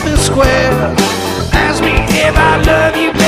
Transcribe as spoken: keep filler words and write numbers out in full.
and square. Ask me if I love you,